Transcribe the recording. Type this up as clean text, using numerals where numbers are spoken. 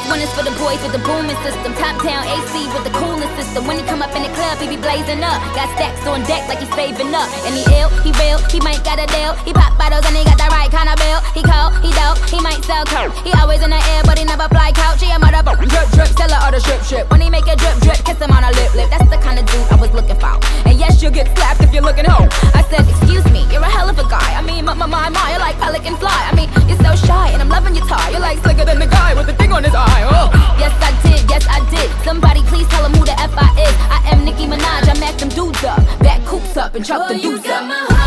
one is for the boys with the booming system. Top down AC with the cooling system. When he come up in the club, he be blazing up. Got stacks on deck like he's saving up. And he ill, he real, he might got a deal. He pop bottles and he got the right kind of bill. He cold, he dope, he might sell coke. He always in the air, but he never fly couch. He a motherfucker drip drip, seller of the strip. When he make it drip drip, kiss him on a lip. That's the kind of dude I was looking for. And yes, you'll get slapped if you're looking home. I said, excuse me, you're a hell of a guy. I mean, you're like pelican fly. I mean, you're so shy and I'm loving your tie. You're like slicker than the guy with the thing on his eye. Oh, yes I did. Somebody please tell him who the F I is. I am Nicki Minaj. I mack them dudes up, back coops up and chop the dudes up.